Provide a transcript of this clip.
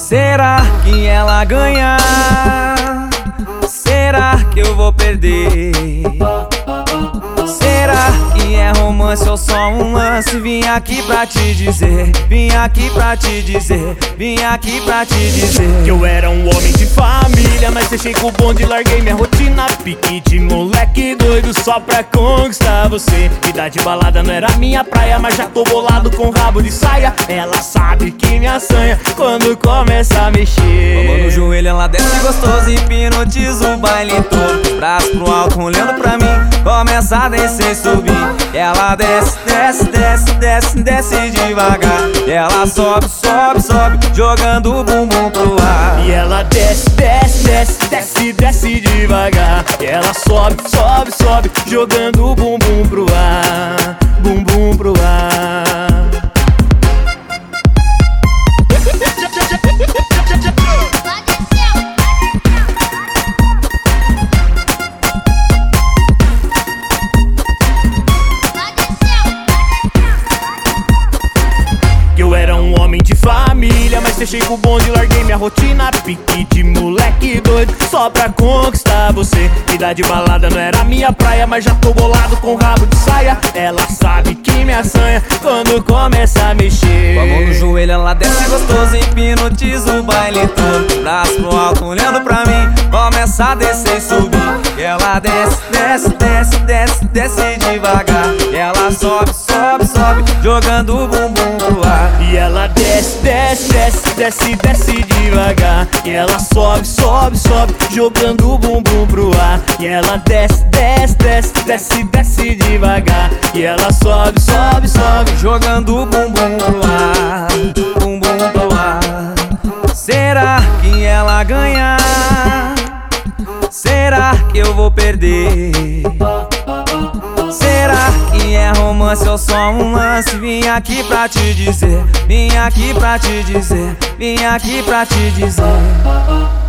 Será que ela ganha? Será que eu vou perder? Será que é romance ou só um lance? Vim aqui pra te dizer, vim aqui pra te dizer, vim aqui pra te dizer que eu era um homem de família, mas deixei com o bonde, larguei minha rotina. Pique de moleque doido só pra conquistar você. Vida de balada não era minha praia, mas já tô bolado com rabo de saia. Ela sabe que me assanha quando começa a mexer. Vamos no joelho, ela desce gostoso, hipnotiza o baile todo. Braço pro alto, olhando pra mim, começa a descer e subir. Ela desce, desce, desce, desce, desce devagar. Ela sobe, sobe, sobe, jogando o bumbum pro ar. E ela desce, desce, desce, desce, desce devagar. E ela sobe, sobe, sobe, jogando o bumbum pro ar, bumbum pro ar. Eu era um homem de família, mas fechei com o bonde, larguei minha rotina. Pique de moleque doido só pra conquistar você. Vida de balada não era minha praia, mas já tô bolado com rabo de saia. Ela sabe que me assanha quando começa a mexer. Com a mão no joelho, ela desce gostoso, hipnotiza o baile todo. Braço pro alto, olhando pra mim, começa a descer e subir. Ela desce, desce, desce, desce, desce devagar. Ela sobe, sobe, sobe, jogando o bumbum pro ar. E ela desce, desce, desce, desce, desce devagar. E ela sobe, sobe, sobe, jogando o bumbum pro ar. E ela desce, desce, desce, desce, desce devagar. E ela sobe, sobe, sobe, jogando o bumbum pro ar, bumbum pro ar. Será que ela ganha? Será que eu vou perder? Será que é romance ou só um lance? Vim aqui pra te dizer, vim aqui pra te dizer, vim aqui pra te dizer.